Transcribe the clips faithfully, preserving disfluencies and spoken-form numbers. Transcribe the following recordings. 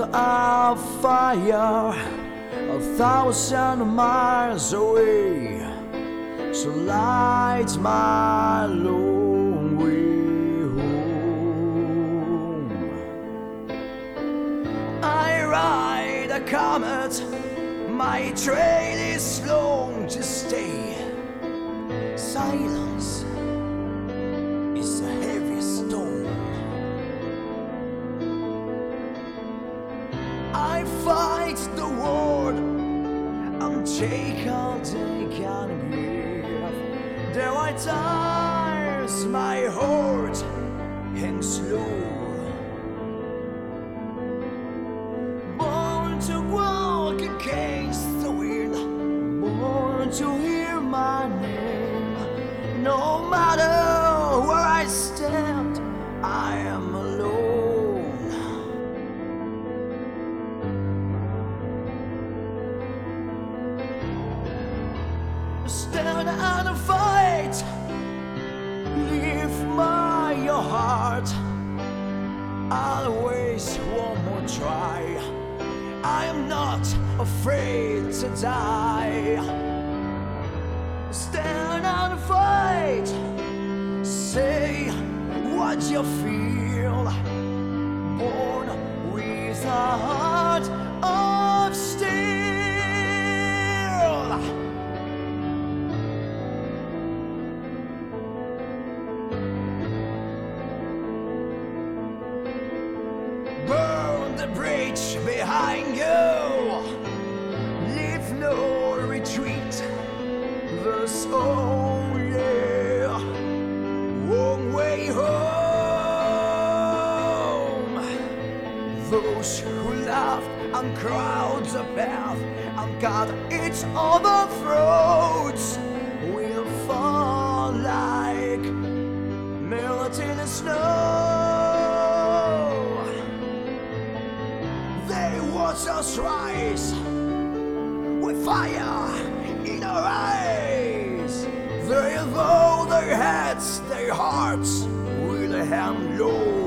a fire a thousand miles away, so lights my long way home. I ride a comet, my train is long to stay. Silence is a heavy stone. I fight the world and take all they can give. There are times my heart hangs low. Born to walk against the wind, born to hear my name. No matter where I stand, I am alone. Stand and fight, live by your heart. Always one more try. I am not afraid to die. Stand and fight, say what you feel. Born with a heart of steel. Burn the bridge behind you, leave no retreat. There's only one way home. Those who laughed and crowd the path and got its overthrows will fall like melting snow. They watch us rise with fire in our eyes. They bow their heads, their hearts will hang low.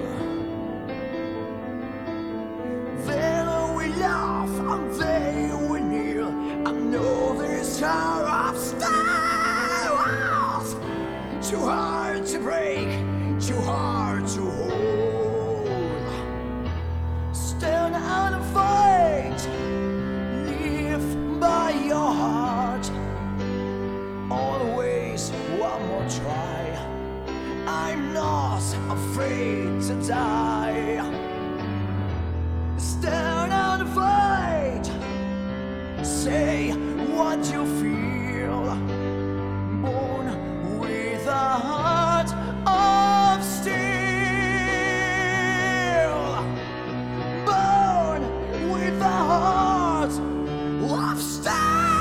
Then we laugh and they will kneel and know this hour of stars. Too hard to break, too hard to hold. Stand and fight, live by your heart. Always one more try. I'm not afraid to die. Stand and fight, say what you feel. Born with a heart of steel. Born with a heart of steel.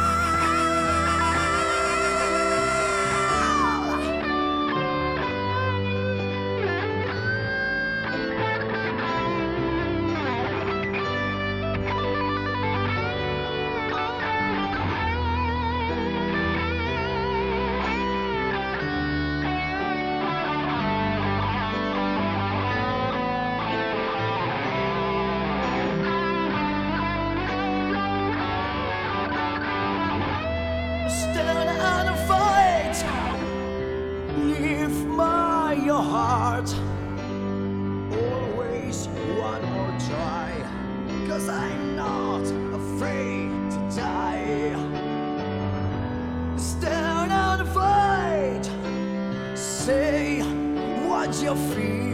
Stand and fight, live by your heart. Always one more try, 'cause I'm not afraid to die. Stand and fight, say what you feel.